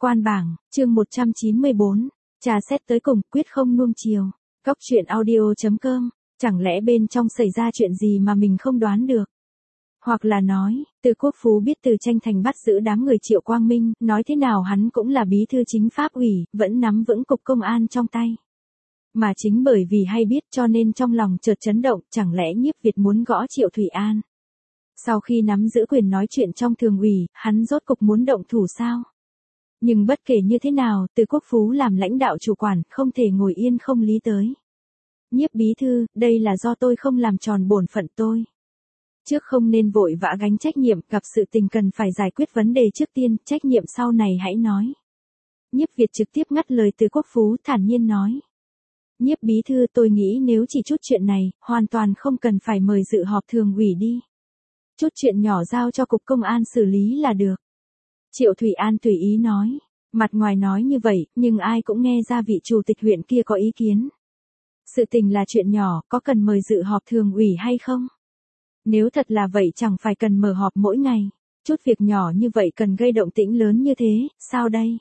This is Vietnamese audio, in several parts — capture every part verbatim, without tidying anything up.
Quan bảng, chương một trăm chín mươi bốn, trà xét tới cùng, quyết không nuông chiều. Góc truyện audio chấm com, chẳng lẽ bên trong xảy ra chuyện gì mà mình không đoán được? Hoặc là nói, Từ Quốc Phú biết Từ Tranh Thành bắt giữ đám người Triệu Quang Minh, nói thế nào hắn cũng là bí thư chính pháp ủy, vẫn nắm vững cục công an trong tay. Mà chính bởi vì hay biết cho nên trong lòng chợt chấn động, chẳng lẽ Nhiếp Việt muốn gõ Triệu Thủy An? Sau khi nắm giữ quyền nói chuyện trong thường ủy, hắn rốt cục muốn động thủ sao? Nhưng bất kể như thế nào, Từ Quốc Phú làm lãnh đạo chủ quản, không thể ngồi yên không lý tới. Nhiếp bí thư, đây là do tôi không làm tròn bổn phận tôi. Trước không nên vội vã gánh trách nhiệm, gặp sự tình cần phải giải quyết vấn đề trước tiên, trách nhiệm sau này hãy nói. Nhiếp Việt trực tiếp ngắt lời Từ Quốc Phú, thản nhiên nói. Nhiếp bí thư, tôi nghĩ nếu chỉ chút chuyện này, hoàn toàn không cần phải mời dự họp thường ủy đi. Chút chuyện nhỏ giao cho cục công an xử lý là được. Triệu Thủy An tùy ý nói. Mặt ngoài nói như vậy, nhưng ai cũng nghe ra vị chủ tịch huyện kia có ý kiến. Sự tình là chuyện nhỏ, có cần mời dự họp thường ủy hay không? Nếu thật là vậy chẳng phải cần mở họp mỗi ngày. Chút việc nhỏ như vậy cần gây động tĩnh lớn như thế, sao đây?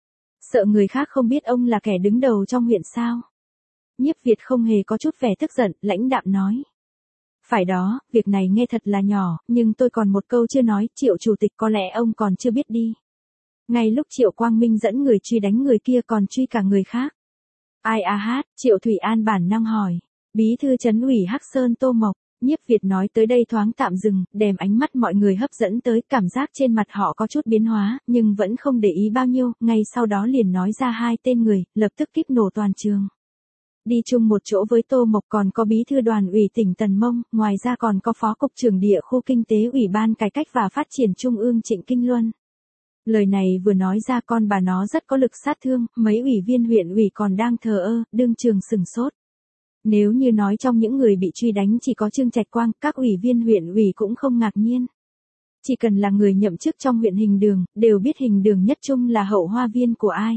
Sợ người khác không biết ông là kẻ đứng đầu trong huyện sao? Nhiếp Việt không hề có chút vẻ tức giận, lãnh đạm nói. Phải đó, việc này nghe thật là nhỏ, nhưng tôi còn một câu chưa nói, Triệu chủ tịch có lẽ ông còn chưa biết đi. Ngay lúc Triệu Quang Minh dẫn người truy đánh người kia còn truy cả người khác. Ai à hát, Triệu Thủy An bản năng hỏi. Bí thư trấn ủy Hắc Sơn Tô Mộc, Nhiếp Việt nói tới đây thoáng tạm dừng, đèm ánh mắt mọi người hấp dẫn tới, cảm giác trên mặt họ có chút biến hóa, nhưng vẫn không để ý bao nhiêu, ngay sau đó liền nói ra hai tên người, lập tức kíp nổ toàn trường. Đi chung một chỗ với Tô Mộc còn có bí thư đoàn ủy tỉnh Tần Mông, ngoài ra còn có phó cục trưởng địa khu kinh tế ủy ban cải cách và phát triển trung ương Trịnh Kinh Luân. Lời này vừa nói ra con bà nó rất có lực sát thương, mấy ủy viên huyện ủy còn đang thờ ơ, đương trường sừng sốt. Nếu như nói trong những người bị truy đánh chỉ có Trương Trạch Quang, các ủy viên huyện ủy cũng không ngạc nhiên. Chỉ cần là người nhậm chức trong huyện Hình Đường, đều biết Hình Đường Nhất Trung là hậu hoa viên của ai.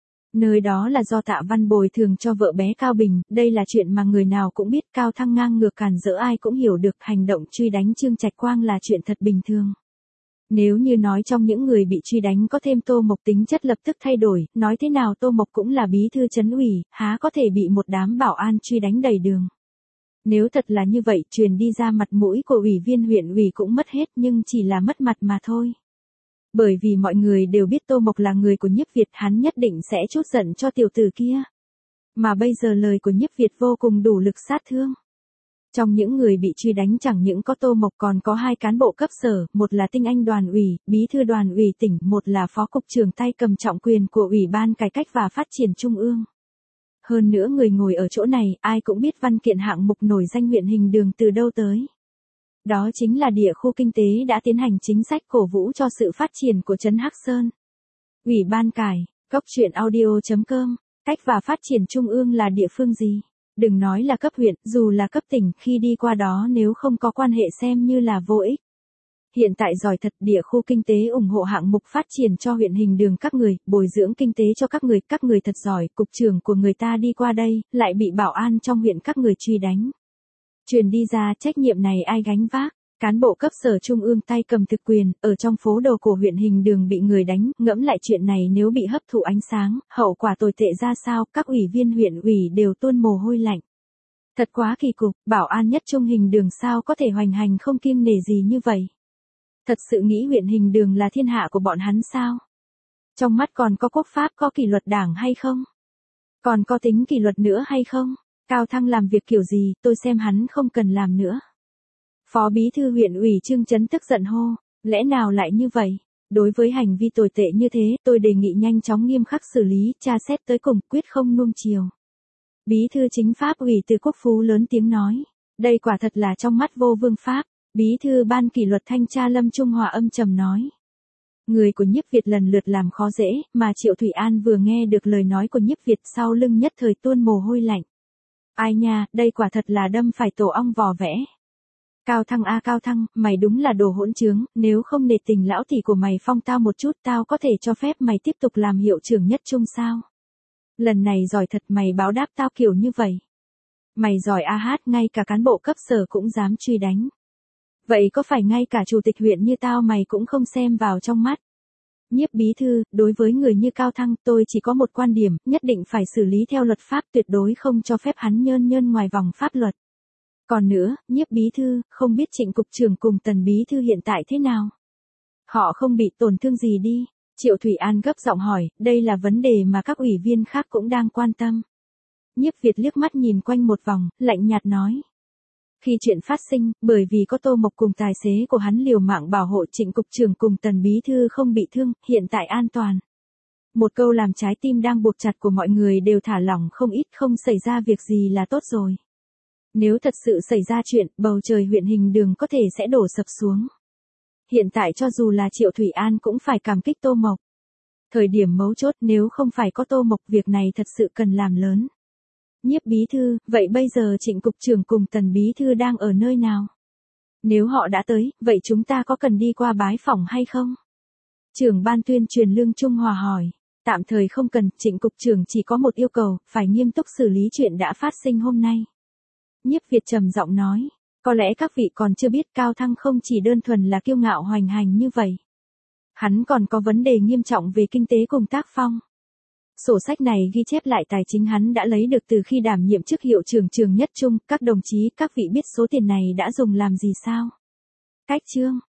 Nơi đó là do Tạ Văn bồi thường cho vợ bé Cao Bình, đây là chuyện mà người nào cũng biết, Cao Thăng ngang ngược càn rỡ ai cũng hiểu được, hành động truy đánh Trương Trạch Quang là chuyện thật bình thường. Nếu như nói trong những người bị truy đánh có thêm Tô Mộc, tính chất lập tức thay đổi, nói thế nào Tô Mộc cũng là bí thư trấn ủy, há có thể bị một đám bảo an truy đánh đầy đường. Nếu thật là như vậy, truyền đi ra mặt mũi của ủy viên huyện ủy cũng mất hết, nhưng chỉ là mất mặt mà thôi. Bởi vì mọi người đều biết Tô Mộc là người của Nhiếp Việt, hắn nhất định sẽ trút giận cho tiểu tử kia. Mà bây giờ lời của Nhiếp Việt vô cùng đủ lực sát thương. Trong những người bị truy đánh chẳng những có Tô Mộc còn có hai cán bộ cấp sở, một là tinh anh đoàn ủy, bí thư đoàn ủy tỉnh, một là phó cục trưởng tay cầm trọng quyền của Ủy ban cải cách và phát triển trung ương. Hơn nữa người ngồi ở chỗ này, ai cũng biết văn kiện hạng mục nổi danh huyện Hình Đường từ đâu tới. Đó chính là địa khu kinh tế đã tiến hành chính sách cổ vũ cho sự phát triển của trấn Hắc Sơn. Ủy ban cải, góc truyện audio chấm com, cách và phát triển trung ương là địa phương gì? Đừng nói là cấp huyện, dù là cấp tỉnh, khi đi qua đó nếu không có quan hệ xem như là vô ích. Hiện tại giỏi thật, địa khu kinh tế ủng hộ hạng mục phát triển cho huyện Hình Đường các người, bồi dưỡng kinh tế cho các người, các người thật giỏi, cục trưởng của người ta đi qua đây, lại bị bảo an trong huyện các người truy đánh. Truyền đi ra, trách nhiệm này ai gánh vác? Cán bộ cấp sở trung ương tay cầm thực quyền, ở trong phố đồ của huyện Hình Đường bị người đánh, ngẫm lại chuyện này nếu bị hấp thụ ánh sáng, hậu quả tồi tệ ra sao, các ủy viên huyện ủy đều tuôn mồ hôi lạnh. Thật quá kỳ cục, bảo an nhất trung Hình Đường sao có thể hoành hành không kiêng nể gì như vậy? Thật sự nghĩ huyện Hình Đường là thiên hạ của bọn hắn sao? Trong mắt còn có quốc pháp, có kỷ luật đảng hay không? Còn có tính kỷ luật nữa hay không? Cao Thăng làm việc kiểu gì, tôi xem hắn không cần làm nữa. Phó bí thư huyện ủy Trương Chấn tức giận hô, lẽ nào lại như vậy? Đối với hành vi tồi tệ như thế, tôi đề nghị nhanh chóng nghiêm khắc xử lý, tra xét tới cùng, quyết không nuông chiều. Bí thư chính pháp ủy Từ Quốc Phú lớn tiếng nói, đây quả thật là trong mắt vô vương pháp. Bí thư ban kỷ luật thanh tra Lâm Trung Hòa âm trầm nói. Người của Nhiếp Việt lần lượt làm khó dễ, mà Triệu Thủy An vừa nghe được lời nói của Nhiếp Việt sau lưng nhất thời tuôn mồ hôi lạnh. Ai nha, đây quả thật là đâm phải tổ ong vò vẽ. Cao Thăng a Cao Thăng, mày đúng là đồ hỗn trướng, nếu không nể tình lão tỷ của mày phong tao một chút, tao có thể cho phép mày tiếp tục làm hiệu trưởng nhất trung sao? Lần này giỏi thật, mày báo đáp tao kiểu như vậy. Mày giỏi a hát, ngay cả cán bộ cấp sở cũng dám truy đánh. Vậy có phải ngay cả chủ tịch huyện như tao mày cũng không xem vào trong mắt? Nhiếp bí thư, đối với người như Cao Thăng, tôi chỉ có một quan điểm, nhất định phải xử lý theo luật pháp, tuyệt đối không cho phép hắn nhơn nhơn ngoài vòng pháp luật. Còn nữa, Nhiếp bí thư, không biết Trịnh cục trưởng cùng Tần bí thư hiện tại thế nào? Họ không bị tổn thương gì đi? Triệu Thủy An gấp giọng hỏi, đây là vấn đề mà các ủy viên khác cũng đang quan tâm. Nhiếp Việt liếc mắt nhìn quanh một vòng, lạnh nhạt nói. Khi chuyện phát sinh, bởi vì có Tô Mộc cùng tài xế của hắn liều mạng bảo hộ Trịnh cục trưởng cùng Tần bí thư không bị thương, hiện tại an toàn. Một câu làm trái tim đang buộc chặt của mọi người đều thả lỏng không ít, không xảy ra việc gì là tốt rồi. Nếu thật sự xảy ra chuyện, bầu trời huyện Hình Đường có thể sẽ đổ sập xuống. Hiện tại cho dù là Triệu Thủy An cũng phải cảm kích Tô Mộc. Thời điểm mấu chốt, nếu không phải có Tô Mộc, việc này thật sự cần làm lớn. Nhiếp bí thư, vậy bây giờ Trịnh cục trưởng cùng Tần bí thư đang ở nơi nào? Nếu họ đã tới, vậy chúng ta có cần đi qua bái phỏng hay không? Trưởng ban tuyên truyền Lương Trung Hòa hỏi. Tạm thời không cần, Trịnh cục trưởng chỉ có một yêu cầu, phải nghiêm túc xử lý chuyện đã phát sinh hôm nay. Nhiếp Việt trầm giọng nói. Có lẽ các vị còn chưa biết Cao Thăng không chỉ đơn thuần là kiêu ngạo hoành hành như vậy. Hắn còn có vấn đề nghiêm trọng về kinh tế cùng tác phong. Sổ sách này ghi chép lại tài chính hắn đã lấy được từ khi đảm nhiệm chức hiệu trưởng trường Nhất Trung. Các đồng chí, các vị biết số tiền này đã dùng làm gì sao? Cách chương.